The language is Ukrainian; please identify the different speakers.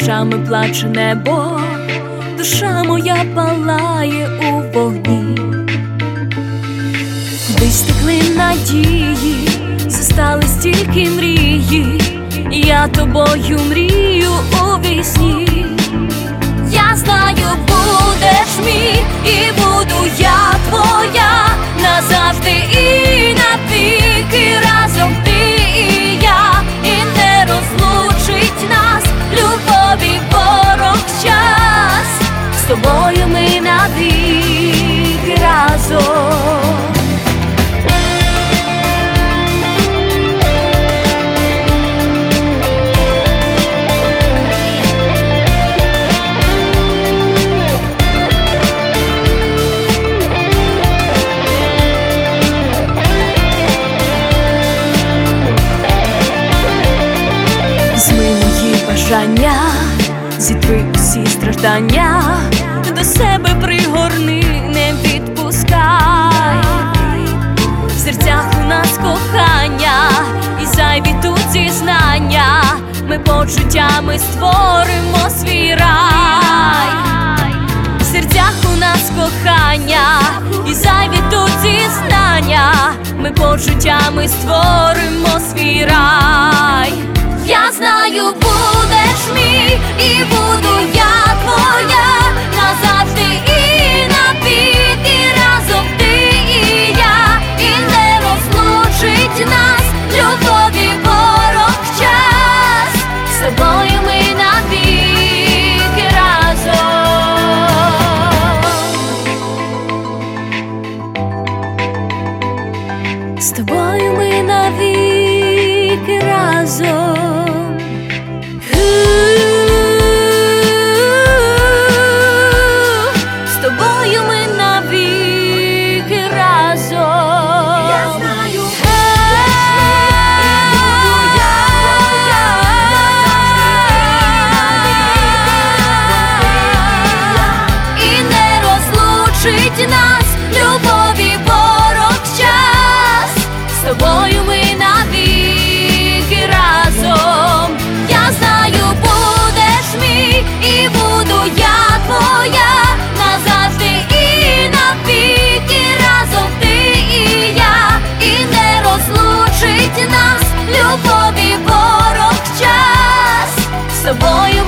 Speaker 1: дощами плаче небо, душа моя палає у вогні. Кудись текли надії, зостались тільки мрії, і я тобою мрію у вісні. Я знаю, будеш мій, і буду я твоя, назавжди і навіки, разом ти і я, і не розлучить нас любові ворог час. З тобою ми навіки разом. Зітри усі страждання, до себе пригорни, не відпускай. В серцях у нас кохання і зайві тут зізнання, ми почуттями створимо свій рай. В серцях у нас кохання і зайві тут зізнання, ми почуттями створимо свій рай. Я знаю, будеш мій, і буду я твоя, назавжди і навіки, разом ти і я, і не розлучить нас любові ворог час. З тобою ми навіки разом. З тобою ми навіки разом. Нас любові ворог час, з тобою ми навіки разом. Я знаю, будеш мій, і буду я твоя, назавжди і навіки, разом ти і я, і не розлучить нас любові ворог час. З тобою